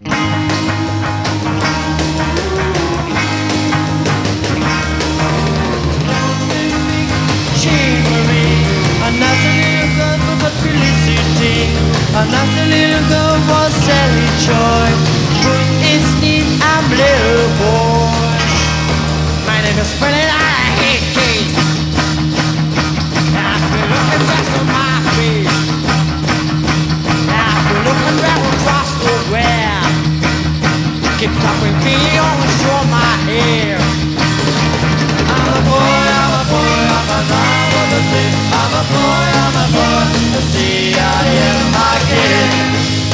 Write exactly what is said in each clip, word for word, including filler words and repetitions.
A nasty little girl with Felicity. A nasty little girl was Sally Joy. Put its name, I'm little boy. My name is Brennan, I hate cake. I've been looking just on my face. I've been looking round across the web. Keep talking me on the shore of my hair. I'm a boy, I'm a boy, I'm a man of the sea. I'm a boy, I'm a boy, the sea I am again.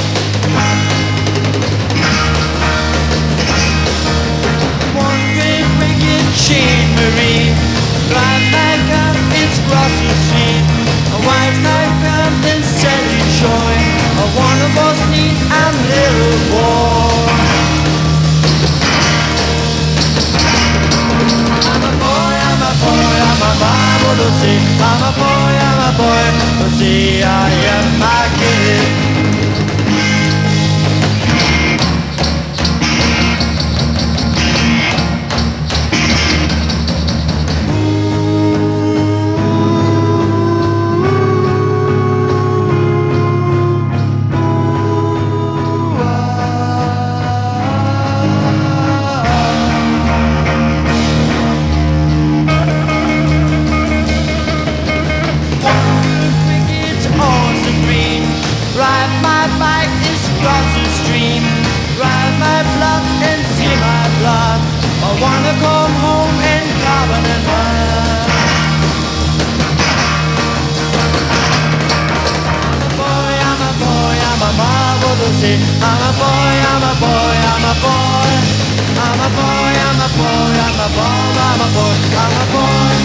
One great wicked chain marine, blind like up, it's cross the street. A wife like up, then Sally Joy. A one of us need, I'm little boy. I'm a boy, I'm a boy, I'm a marvel to see. I'm a boy, I'm a boy, to see I am my kid. Ride my bike is cross the stream. Ride my block and see my blood. I wanna come home and carbon and run. I'm a boy, I'm a boy, I'm a marvel to see. I'm a boy, I'm a boy, I'm a boy. I'm a boy, I'm a boy, I'm a boy, I'm a boy, I'm a boy.